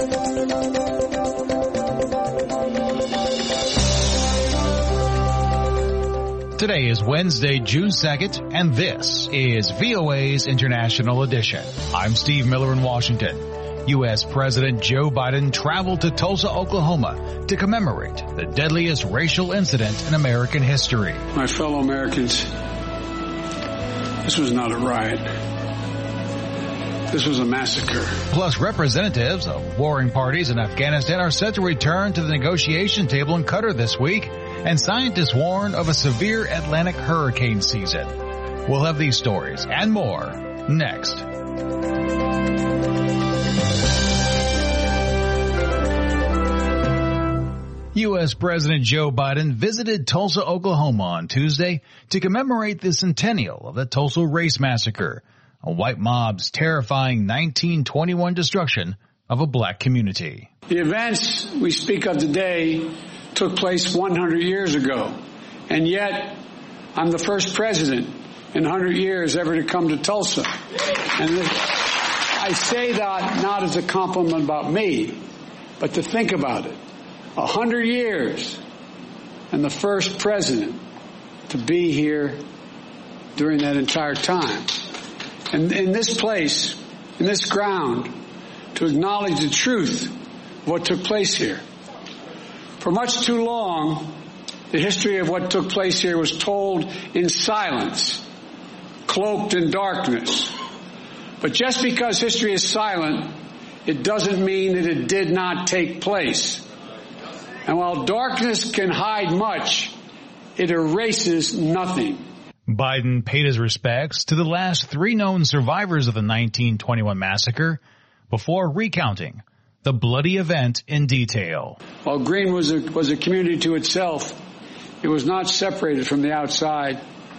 Today is Wednesday, June 2nd, and this is VOA's International Edition. I'm Steve Miller in Washington. U.S. President Joe Biden traveled to Tulsa, Oklahoma to commemorate the deadliest racial incident in American history. My fellow Americans, this was not a riot. This was a massacre. Plus, representatives of warring parties in Afghanistan are set to return to the negotiation table in Qatar this week, and scientists warn of a severe Atlantic hurricane season. We'll have these stories and more next. U.S. President Joe Biden visited Tulsa, Oklahoma on Tuesday to commemorate the centennial of the Tulsa Race Massacre, a white mob's terrifying 1921 destruction of a black community. The events we speak of today took place 100 years ago, and yet I'm the first president in 100 years ever to come to Tulsa. And I say that not as a compliment about me, but to think about it. 100 years, and the first president to be here during that entire time. And in this place, in this ground, to acknowledge the truth of what took place here. For much too long, the history of what took place here was told in silence, cloaked in darkness. But just because history is silent, it doesn't mean that it did not take place. And while darkness can hide much, it erases nothing. Biden paid his respects to the last 3 known survivors of the 1921 massacre before recounting the bloody event in detail. While Green was a community to itself, it was not separated from the outside.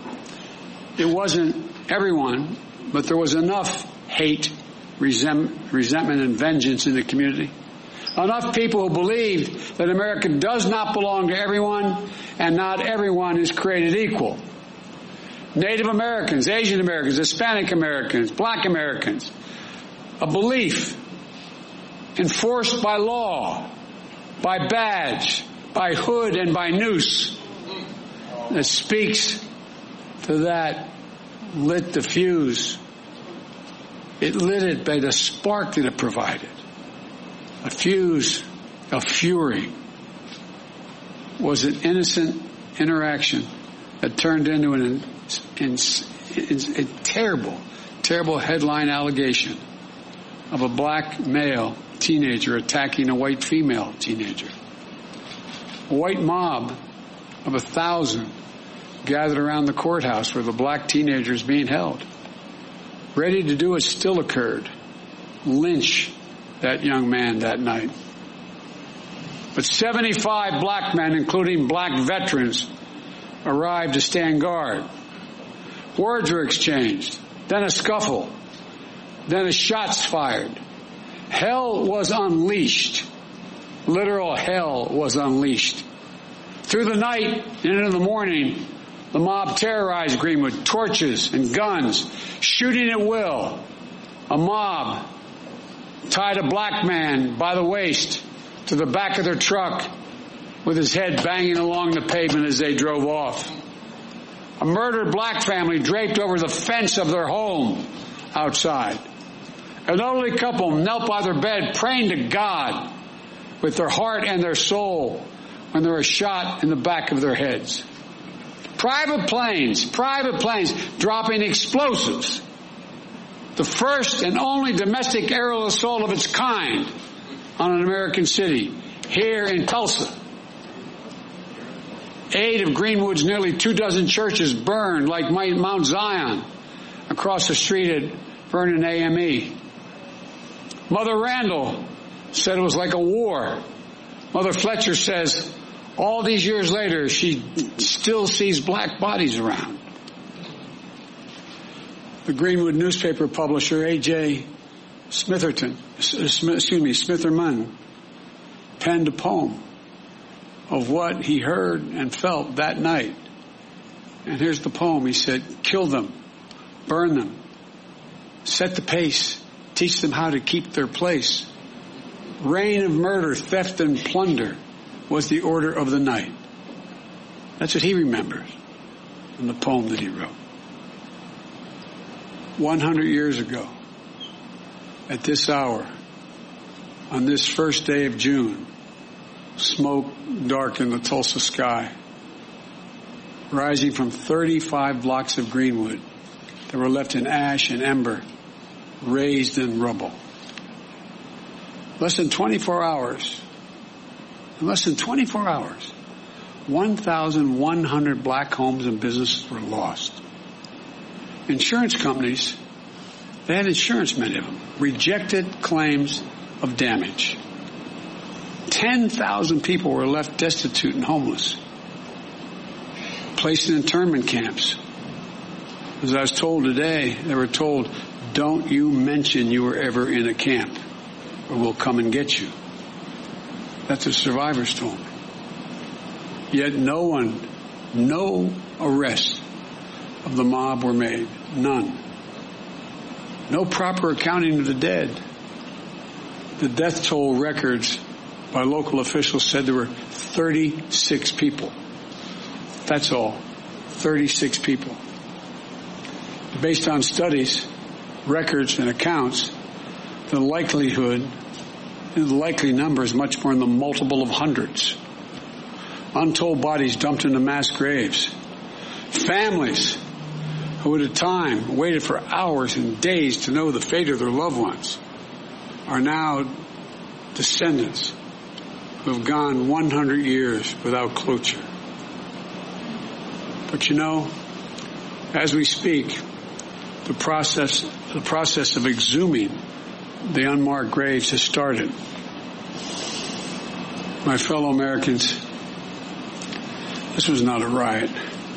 It wasn't everyone, but there was enough hate, resentment, and vengeance in the community. Enough people who believed that America does not belong to everyone, and not everyone is created equal. Native Americans, Asian Americans, Hispanic Americans, Black Americans. A belief enforced by law, by badge, by hood, and by noose that speaks to that lit the fuse. It lit it by the spark that it provided. A fuse of fury was an innocent interaction that turned into a terrible, terrible headline allegation of a black male teenager attacking a white female teenager. A white mob of 1,000 gathered around the courthouse where the black teenager is being held. Ready to do what still occurred, lynch that young man that night. But 75 black men, including black veterans, arrived to stand guard. Words were exchanged, then a scuffle, then shots fired. Hell was unleashed. Literal hell was unleashed. Through the night and into the morning, the mob terrorized Greenwood, torches and guns, shooting at will. A mob tied a black man by the waist to the back of their truck with his head banging along the pavement as they drove off. A murdered black family draped over the fence of their home outside. An elderly couple knelt by their bed praying to God with their heart and their soul when there was a shot in the back of their heads. Private planes dropping explosives. The first and only domestic aerial assault of its kind on an American city here in Tulsa. 8 of Greenwood's nearly 24 churches burned like Mount Zion across the street at Vernon AME. Mother Randall said it was like a war. Mother Fletcher says all these years later she still sees black bodies around. The Greenwood newspaper publisher A.J. Smitherman penned a poem of what he heard and felt that night. And here's the poem. He said, kill them, burn them, set the pace, teach them how to keep their place. Reign of murder, theft, and plunder was the order of the night. That's what he remembers in the poem that he wrote. 100 years ago, at this hour, on this first day of June, smoke darkened the Tulsa sky, rising from 35 blocks of greenwood that were left in ash and ember, raised in rubble. Less than 24 hours, 1,100 black homes and businesses were lost. Insurance companies, they had insurance, many of them, rejected claims of damage. 10,000 people were left destitute and homeless, placed in internment camps. As I was told today, they were told, don't you mention you were ever in a camp, or we'll come and get you. That's what survivors told me. Yet no arrests of the mob were made. None. No proper accounting of the dead. The death toll records by local officials said there were 36 people. That's all. 36 people. Based on studies, records, and accounts, the likely number is much more in the multiple of hundreds. Untold bodies dumped into mass graves. Families who at a time waited for hours and days to know the fate of their loved ones are now descendants who have gone 100 years without closure. But you know, as we speak, the process of exhuming the unmarked graves has started. My fellow Americans, this was not a riot.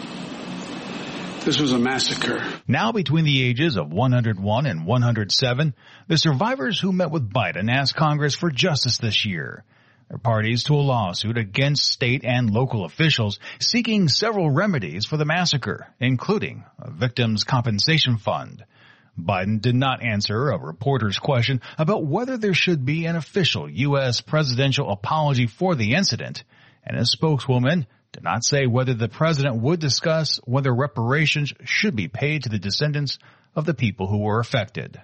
This was a massacre. Now between the ages of 101 and 107, the survivors who met with Biden asked Congress for justice this year. They're parties to a lawsuit against state and local officials seeking several remedies for the massacre, including a victims' compensation fund. Biden did not answer a reporter's question about whether there should be an official U.S. presidential apology for the incident, and his spokeswoman did not say whether the president would discuss whether reparations should be paid to the descendants of the people who were affected.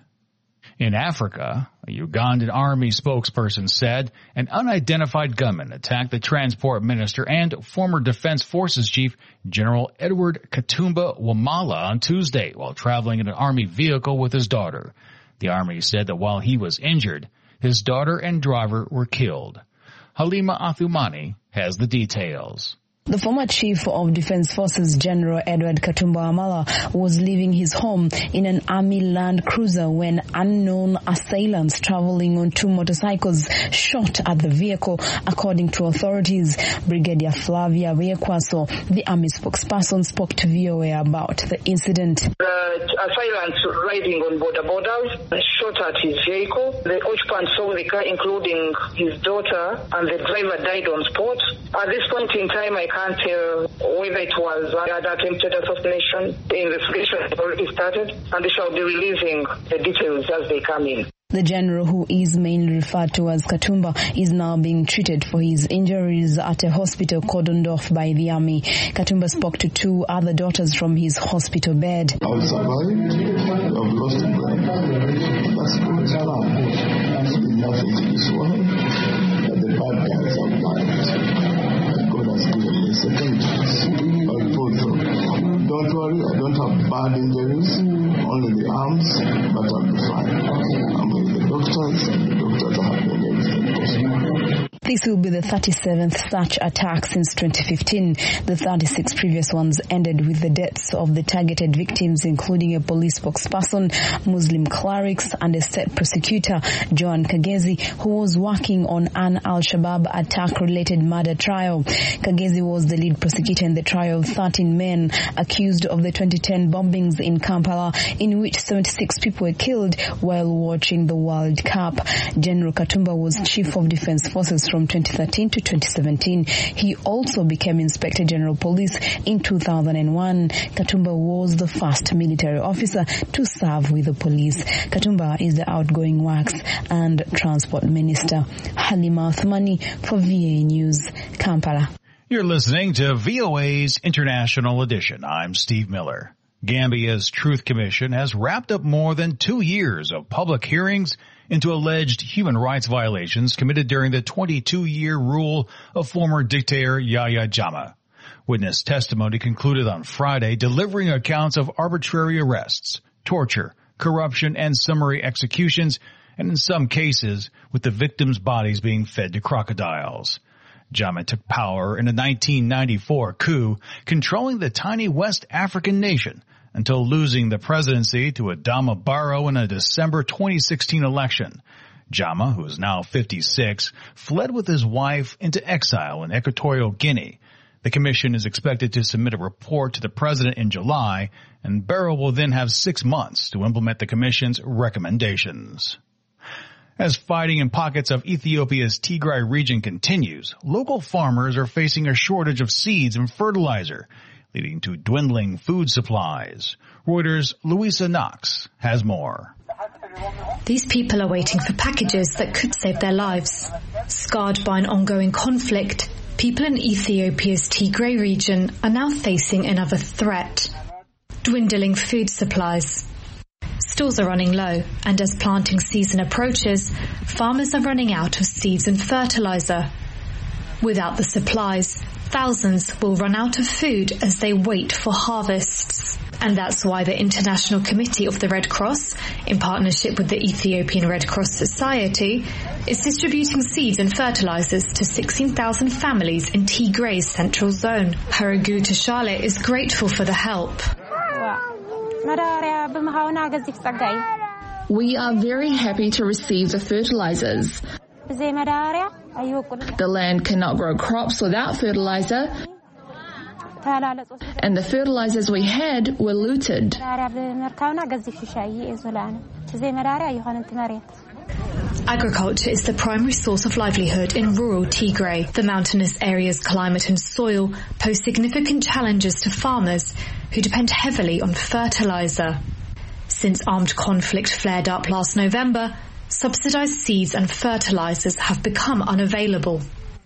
In Africa, a Ugandan army spokesperson said an unidentified gunman attacked the transport minister and former Defense Forces Chief General Edward Katumba Wamala on Tuesday while traveling in an army vehicle with his daughter. The army said that while he was injured, his daughter and driver were killed. Halima Athumani has the details. The former Chief of Defense Forces General Edward Katumba Wamala was leaving his home in an army Land Cruiser when unknown assailants traveling on two motorcycles shot at the vehicle, according to authorities. Brigadier Flavia Viekwaso, the army spokesperson, spoke to VOA about the incident. The assailants riding on borders shot at his vehicle. The occupant saw the car, including his daughter, and the driver died on spot. At this point in time, I can't tell whether it was an attempted assassination. The investigation has already started, and they shall be releasing the details as they come in. The general, who is mainly referred to as Katumba, is now being treated for his injuries at a hospital cordoned off by the army. Katumba spoke to two other daughters from his hospital bed. I will survive. I've lost a brother. That's God's plan. There's been nothing to this world. But the bad guys are blind. God has given me a second chance. I'll pull through. Don't worry, I don't have bad injuries, only the arms, but I'll be fine. I'm with the doctors, and the doctors are having everything possible. This will be the 37th such attack since 2015. The 36 previous ones ended with the deaths of the targeted victims, including a police spokesperson, Muslim clerics, and a state prosecutor, Joan Kagezi, who was working on an Al-Shabaab attack-related murder trial. Kagezi was the lead prosecutor in the trial of 13 men accused of the 2010 bombings in Kampala, in which 76 people were killed while watching the World Cup. General Katumba was Chief of Defense Forces from 2013 to 2017. He also became Inspector General Police in 2001. Katumba was the first military officer to serve with the police. Katumba is the outgoing Works and Transport Minister. Halima Athmani for VOA News, Kampala. You're listening to VOA's International Edition. I'm Steve Miller. Gambia's Truth Commission has wrapped up more than 2 years of public hearings into alleged human rights violations committed during the 22-year rule of former dictator Yahya Jammeh. Witness testimony concluded on Friday, delivering accounts of arbitrary arrests, torture, corruption, and summary executions, and in some cases, with the victims' bodies being fed to crocodiles. Jammeh took power in a 1994 coup, controlling the tiny West African nation until losing the presidency to Adama Barrow in a December 2016 election. Jammeh, who is now 56, fled with his wife into exile in Equatorial Guinea. The commission is expected to submit a report to the president in July, and Barrow will then have 6 months to implement the commission's recommendations. As fighting in pockets of Ethiopia's Tigray region continues, local farmers are facing a shortage of seeds and fertilizer, leading to dwindling food supplies. Reuters' Louisa Knox has more. These people are waiting for packages that could save their lives. Scarred by an ongoing conflict, people in Ethiopia's Tigray region are now facing another threat: dwindling food supplies. Stores are running low, and as planting season approaches, farmers are running out of seeds and fertilizer. Without the supplies, thousands will run out of food as they wait for harvests. And that's why the International Committee of the Red Cross, in partnership with the Ethiopian Red Cross Society, is distributing seeds and fertilizers to 16,000 families in Tigray's central zone. Haragu Tashale is grateful for the help. We are very happy to receive the fertilizers. The land cannot grow crops without fertilizer, and the fertilizers we had were looted. Agriculture is the primary source of livelihood in rural Tigray. The mountainous area's climate and soil pose significant challenges to farmers who depend heavily on fertilizer. Since armed conflict flared up last November, subsidized seeds and fertilizers have become unavailable.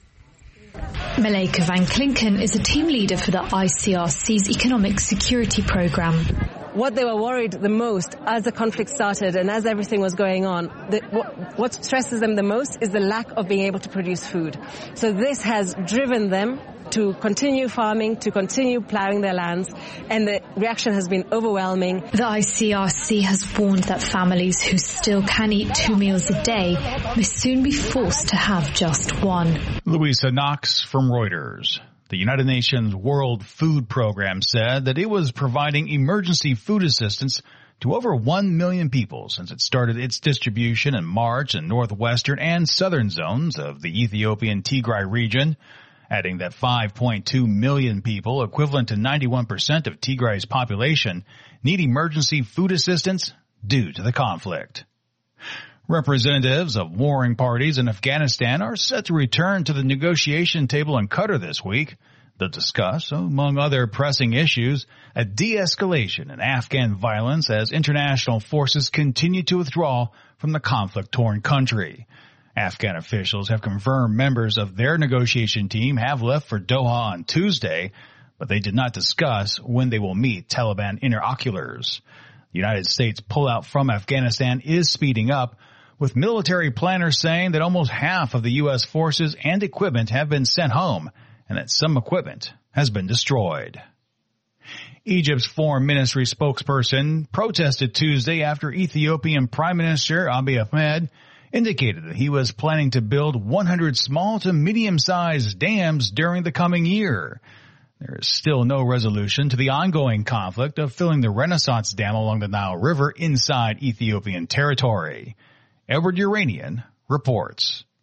Malaika Van Klinken is a team leader for the ICRC's Economic Security Program. What they were worried the most as the conflict started and as everything was going on, what stresses them the most is the lack of being able to produce food. So this has driven them to continue farming, to continue plowing their lands, and the reaction has been overwhelming. The ICRC has warned that families who still can eat 2 meals a day may soon be forced to have just one. Louisa Knox from Reuters. The United Nations World Food Program said that it was providing emergency food assistance to over 1 million people since it started its distribution in March in northwestern and southern zones of the Ethiopian Tigray region, adding that 5.2 million people, equivalent to 91% of Tigray's population, need emergency food assistance due to the conflict. Representatives of warring parties in Afghanistan are set to return to the negotiation table in Qatar this week. They'll discuss, among other pressing issues, a de-escalation in Afghan violence as international forces continue to withdraw from the conflict-torn country. Afghan officials have confirmed members of their negotiation team have left for Doha on Tuesday, but they did not discuss when they will meet Taliban interlocutors. The United States pullout from Afghanistan is speeding up, with military planners saying that almost half of the U.S. forces and equipment have been sent home and that some equipment has been destroyed. Egypt's foreign ministry spokesperson protested Tuesday after Ethiopian Prime Minister Abiy Ahmed indicated that he was planning to build 100 small to medium-sized dams during the coming year. There is still no resolution to the ongoing conflict of filling the Renaissance Dam along the Nile River inside Ethiopian territory. Edward Uranian reports.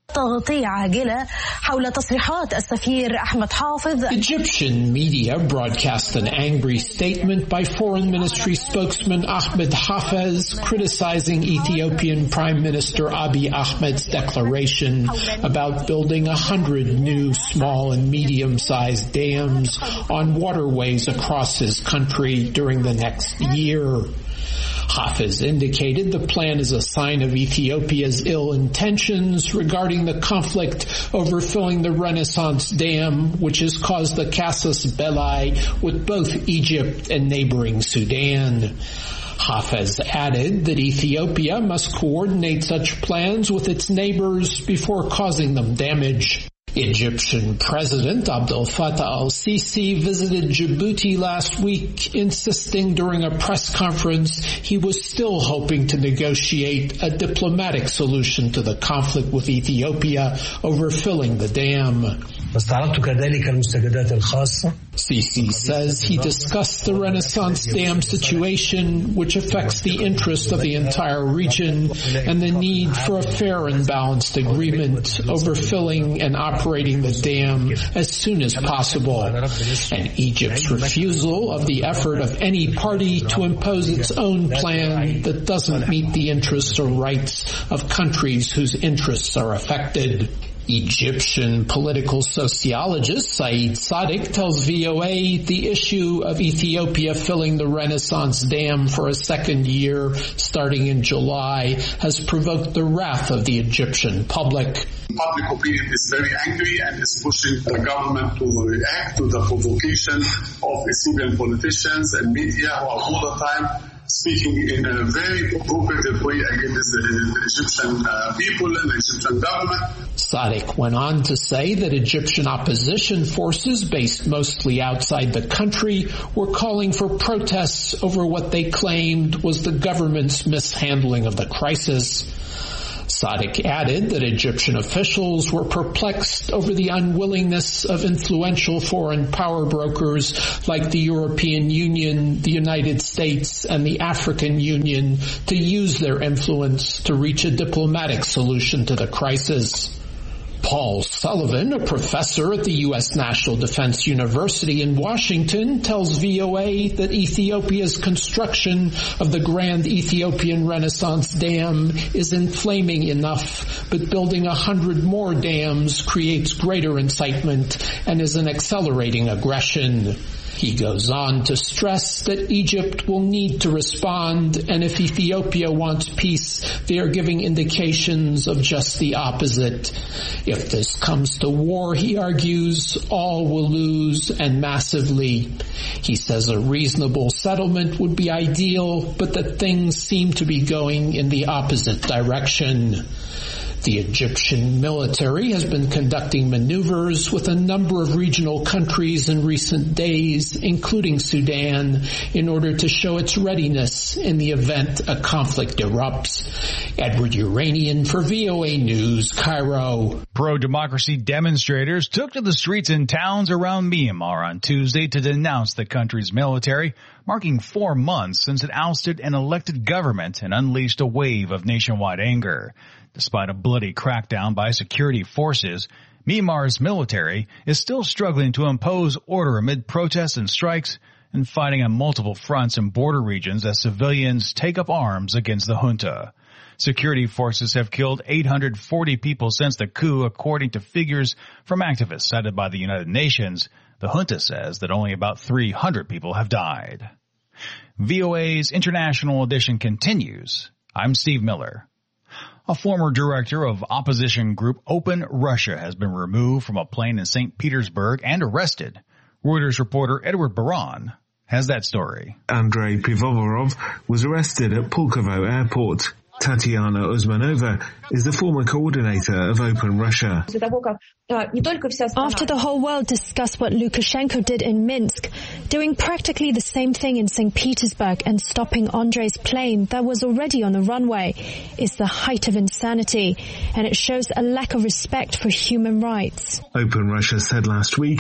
Egyptian media broadcast an angry statement by Foreign Ministry spokesman Ahmed Hafez criticizing Ethiopian Prime Minister Abiy Ahmed's declaration about building 100 new small and medium-sized dams on waterways across his country during the next year. Hafez indicated the plan is a sign of Ethiopia's ill intentions regarding the conflict over filling the Renaissance Dam, which has caused the casus belli with both Egypt and neighboring Sudan. Hafez added that Ethiopia must coordinate such plans with its neighbors before causing them damage. Egyptian President Abdel Fattah al-Sisi visited Djibouti last week, insisting during a press conference he was still hoping to negotiate a diplomatic solution to the conflict with Ethiopia over filling the dam. Sisi says he discussed the Renaissance Dam situation, which affects the interest of the entire region, and the need for a fair and balanced agreement over filling and operating the dam as soon as possible, and Egypt's refusal of the effort of any party to impose its own plan that doesn't meet the interests or rights of countries whose interests are affected. Egyptian political sociologist Saeed Sadiq tells VOA the issue of Ethiopia filling the Renaissance Dam for a second year starting in July has provoked the wrath of the Egyptian public. Public opinion is very angry and is pushing the government to react to the provocation of Ethiopian politicians and media who are all the time speaking in a very provocative way against the Egyptian people and the Egyptian government. Sadiq went on to say that Egyptian opposition forces based mostly outside the country were calling for protests over what they claimed was the government's mishandling of the crisis. Sadiq added that Egyptian officials were perplexed over the unwillingness of influential foreign power brokers like the European Union, the United States, and the African Union to use their influence to reach a diplomatic solution to the crisis. Paul Sullivan, a professor at the U.S. National Defense University in Washington, tells VOA that Ethiopia's construction of the Grand Ethiopian Renaissance Dam is inflaming enough, but building 100 more dams creates greater incitement and is an accelerating aggression. He goes on to stress that Egypt will need to respond, and if Ethiopia wants peace, they are giving indications of just the opposite. If this comes to war, he argues, all will lose, and massively. He says a reasonable settlement would be ideal, but that things seem to be going in the opposite direction. The Egyptian military has been conducting maneuvers with a number of regional countries in recent days, including Sudan, in order to show its readiness in the event a conflict erupts. Edward Uranian for VOA News, Cairo. Pro-democracy demonstrators took to the streets in towns around Myanmar on Tuesday to denounce the country's military, marking 4 months since it ousted an elected government and unleashed a wave of nationwide anger. Despite a bloody crackdown by security forces, Myanmar's military is still struggling to impose order amid protests and strikes and fighting on multiple fronts in border regions as civilians take up arms against the junta. Security forces have killed 840 people since the coup, according to figures from activists cited by the United Nations. The junta says that only about 300 people have died. VOA's International Edition continues. I'm Steve Miller. A former director of opposition group Open Russia has been removed from a plane in St. Petersburg and arrested. Reuters reporter Edward Baran has that story. Andrei Pivovarov was arrested at Pulkovo Airport. Tatiana Usmanova is the former coordinator of Open Russia. After the whole world discussed what Lukashenko did in Minsk, doing practically the same thing in St. Petersburg and stopping Andrei's plane that was already on the runway is the height of insanity, and it shows a lack of respect for human rights. Open Russia said last week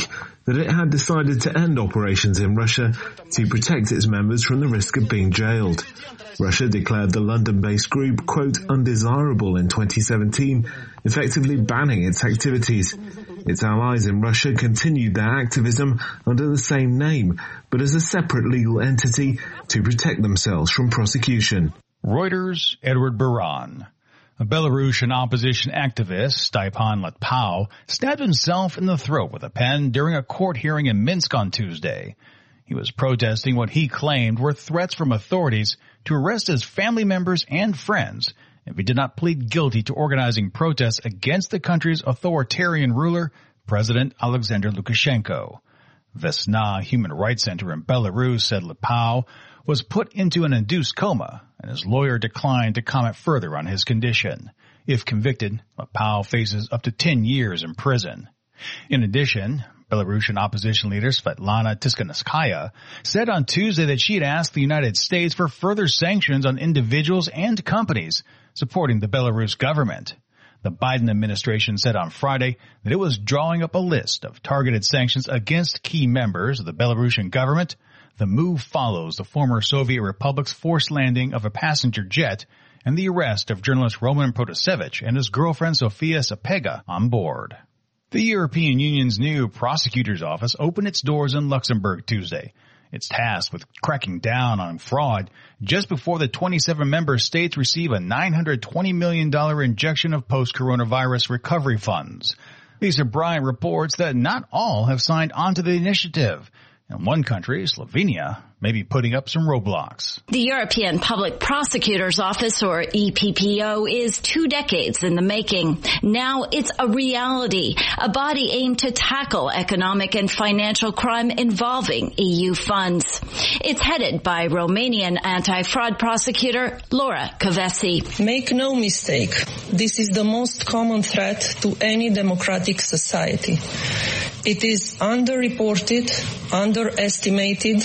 that it had decided to end operations in Russia to protect its members from the risk of being jailed. Russia declared the London-based group, quote, undesirable in 2017, effectively banning its activities. Its allies in Russia continued their activism under the same name, but as a separate legal entity to protect themselves from prosecution. Reuters' Edward Baran. A Belarusian opposition activist, Staipan Latpau, stabbed himself in the throat with a pen during a court hearing in Minsk on Tuesday. He was protesting what he claimed were threats from authorities to arrest his family members and friends if he did not plead guilty to organizing protests against the country's authoritarian ruler, President Alexander Lukashenko. Vesna Human Rights Center in Belarus said Latpau was put into an induced coma, and his lawyer declined to comment further on his condition. If convicted, Latpau faces up to 10 years in prison. In addition, Belarusian opposition leader Svetlana Tikhanovskaya said on Tuesday that she had asked the United States for further sanctions on individuals and companies supporting the Belarus government. The Biden administration said on Friday that it was drawing up a list of targeted sanctions against key members of the Belarusian government. The move follows the former Soviet Republic's forced landing of a passenger jet and the arrest of journalist Roman Protasevich and his girlfriend Sofia Sapega on board. The European Union's new prosecutor's office opened its doors in Luxembourg Tuesday. It's tasked with cracking down on fraud just before the 27 member states receive a $920 million injection of post-coronavirus recovery funds. Lisa Bryant reports that not all have signed on to the initiative. In one country, Slovenia, may be putting up some roadblocks. The European Public Prosecutor's Office, or EPPO, is 2 decades in the making. Now it's a reality, a body aimed to tackle economic and financial crime involving EU funds. It's headed by Romanian anti-fraud prosecutor Laura Kövesi. Make no mistake, this is the most common threat to any democratic society. It is underreported, underestimated,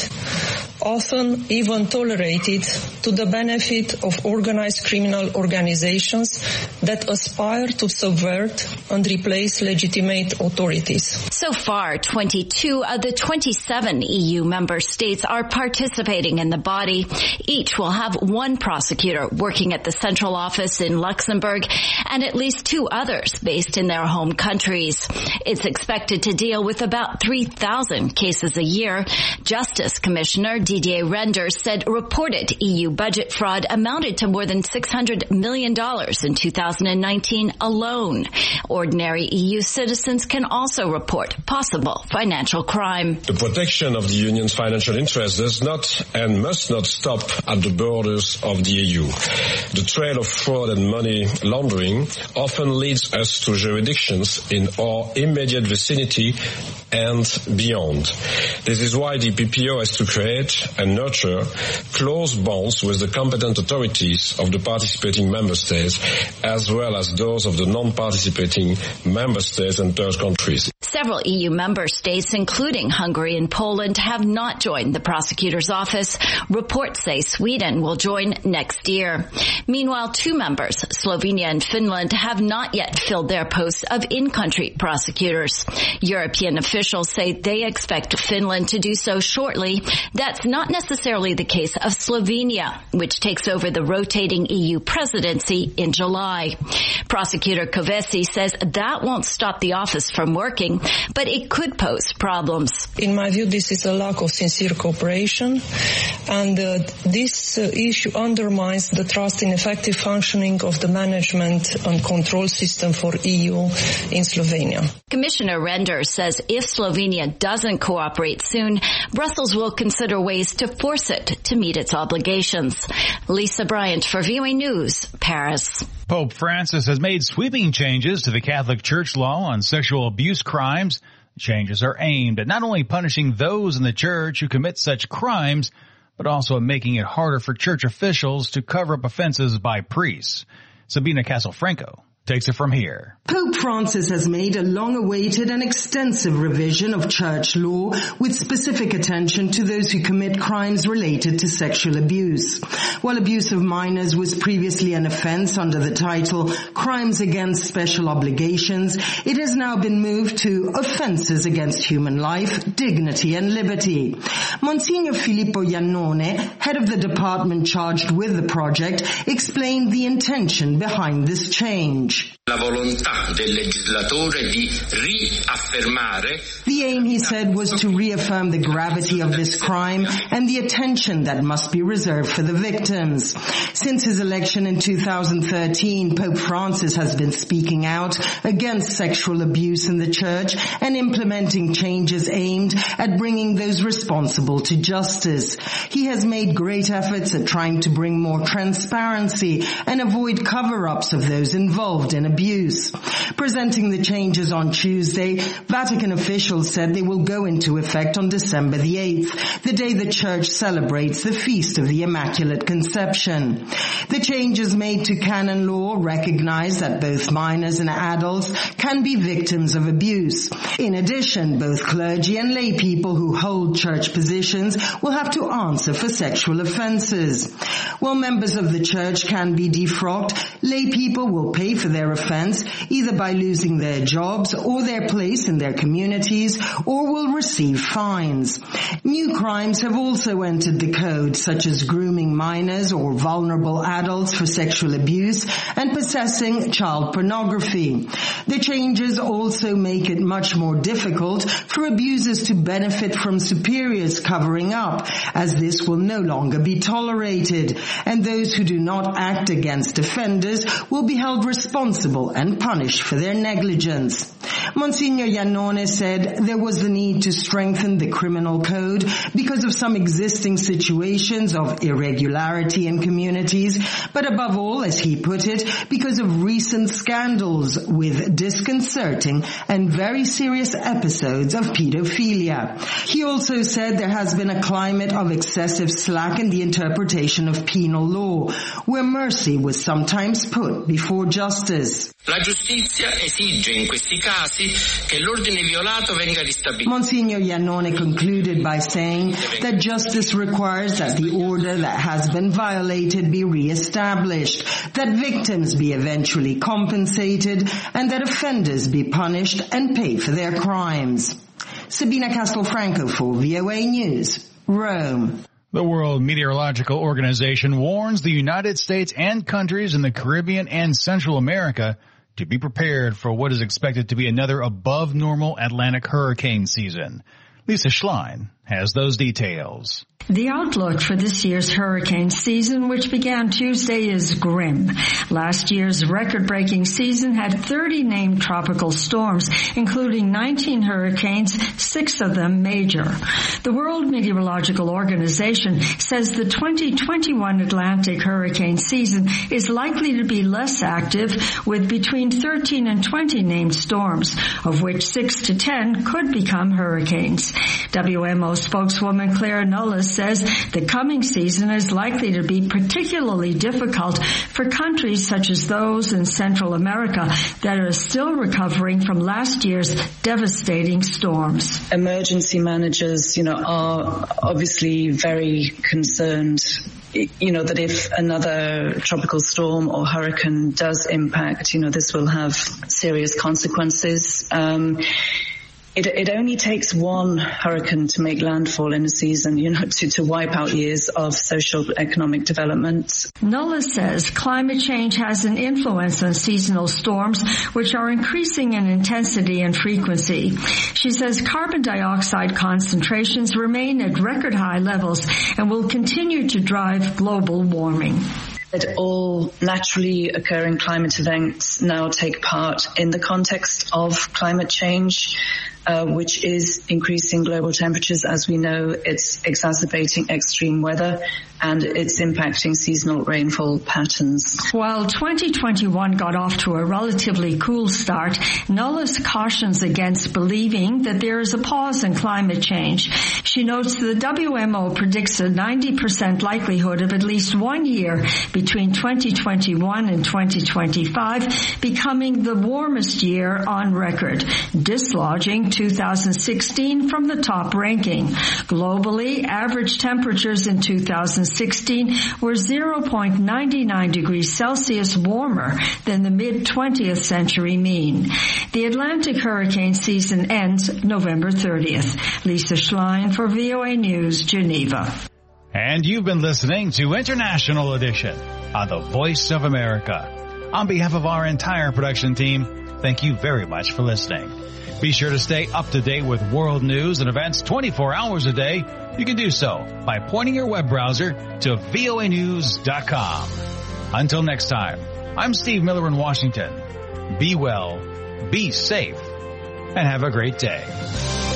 often even tolerated to the benefit of organized criminal organizations that aspire to subvert and replace legitimate authorities. So far, 22 of the 27 EU member states are participating in the body. Each will have one prosecutor working at the central office in Luxembourg and at least 2 others based in their home countries. It's expected to deal with about 3,000 cases a year. Justice Commissioner Didier Reynders said reported EU budget fraud amounted to more than $600 million in 2019 alone. Ordinary EU citizens can also report possible financial crime. The protection of the Union's financial interests does not and must not stop at the borders of the EU. The trail of fraud and money laundering often leads us to jurisdictions in our immediate vicinity and beyond. This is why the PPO has to create and nurture close bonds with the competent authorities of the participating member states, as well as those of the non-participating member states and third countries. Several EU member states, including Hungary and Poland, have not joined the prosecutor's office. Reports say Sweden will join next year. Meanwhile, 2 members, Slovenia and Finland, have not yet filled their posts of in-country prosecutors. European officials say they expect Finland to do so shortly. That's not necessarily the case of Slovenia, which takes over the rotating EU presidency in July. Prosecutor Kövesi says that won't stop the office from working, but it could pose problems. In my view, this is a lack of sincere cooperation, and this issue undermines the trust in effective functioning of the management and control system for EU in Slovenia. Commissioner Reynders says if Slovenia doesn't cooperate soon, Brussels will consider ways to force it to meet its obligations. Lisa Bryant for VOA News, Paris. Pope Francis has made sweeping changes to the Catholic Church law on sexual abuse crimes. The changes are aimed at not only punishing those in the church who commit such crimes, but also at making it harder for church officials to cover up offenses by priests. Sabina Castelfranco takes it from here. Pope Francis has made a long-awaited and extensive revision of church law with specific attention to those who commit crimes related to sexual abuse. While abuse of minors was previously an offense under the title Crimes Against Special Obligations, it has now been moved to offenses against human life, dignity and liberty. Monsignor Filippo Iannone, head of the department charged with the project, explained the intention behind this change. The aim, he said, was to reaffirm the gravity of this crime and the attention that must be reserved for the victims. Since his election in 2013, Pope Francis has been speaking out against sexual abuse in the church and implementing changes aimed at bringing those responsible to justice. He has made great efforts at trying to bring more transparency and avoid cover-ups of those involved in abuse. Presenting the changes on Tuesday, Vatican officials said they will go into effect on December the 8th, the day the Church celebrates the Feast of the Immaculate Conception. The changes made to canon law recognize that both minors and adults can be victims of abuse. In addition, both clergy and lay people who hold church positions will have to answer for sexual offenses. While members of the Church can be defrocked, lay people will pay for their offense either by losing their jobs or their place in their communities, or will receive fines. New crimes have also entered the code, such as grooming minors or vulnerable adults for sexual abuse and possessing child pornography. The changes also make it much more difficult for abusers to benefit from superiors covering up, as this will no longer be tolerated, and those who do not act against offenders will be held responsible and punished for their negligence. Monsignor Iannone said there was the need to strengthen the criminal code because of some existing situations of irregularity in communities, but above all, as he put it, because of recent scandals with disconcerting and very serious episodes of pedophilia. He also said there has been a climate of excessive slack in the interpretation of penal law, where mercy was sometimes put before justice. La giustizia esige in questi casi che l'ordine violato venga ristabilito. Monsignor Iannone concluded by saying that justice requires that the order that has been violated be re-established, that victims be eventually compensated, and that offenders be punished and pay for their crimes. Sabina Castelfranco for VOA News, Rome. The World Meteorological Organization warns the United States and countries in the Caribbean and Central America to be prepared for what is expected to be another above-normal Atlantic hurricane season. Lisa Schlein has those details. The outlook for this year's hurricane season, which began Tuesday, is grim. Last year's record-breaking season had 30 named tropical storms, including 19 hurricanes, 6 of them major. The World Meteorological Organization says the 2021 Atlantic hurricane season is likely to be less active, with between 13 and 20 named storms, of which 6 to 10 could become hurricanes. WMO spokeswoman Claire Nullis says the coming season is likely to be particularly difficult for countries such as those in Central America that are still recovering from last year's devastating storms. Emergency managers, are obviously very concerned, that if another tropical storm or hurricane does impact, this will have serious consequences. It only takes one hurricane to make landfall in a season, to wipe out years of social economic development. Nullis says climate change has an influence on seasonal storms, which are increasing in intensity and frequency. She says carbon dioxide concentrations remain at record high levels and will continue to drive global warming. That all naturally occurring climate events now take part in the context of climate change. which is increasing global temperatures. As we know, it's exacerbating extreme weather and it's impacting seasonal rainfall patterns. While 2021 got off to a relatively cool start, Nulles cautions against believing that there is a pause in climate change. She notes the WMO predicts a 90% likelihood of at least 1 year between 2021 and 2025 becoming the warmest year on record, dislodging 2016 from the top ranking. Globally, average temperatures in 2016 were 0.99 degrees Celsius warmer than the mid-20th century mean. The Atlantic hurricane season ends November 30th. Lisa Schlein for VOA News, Geneva. And you've been listening to International Edition on the Voice of America. On behalf of our entire production team, thank you very much for listening. Be sure to stay up to date with world news and events 24 hours a day. You can do so by pointing your web browser to voanews.com. Until next time, I'm Steve Miller in Washington. Be well, be safe, and have a great day.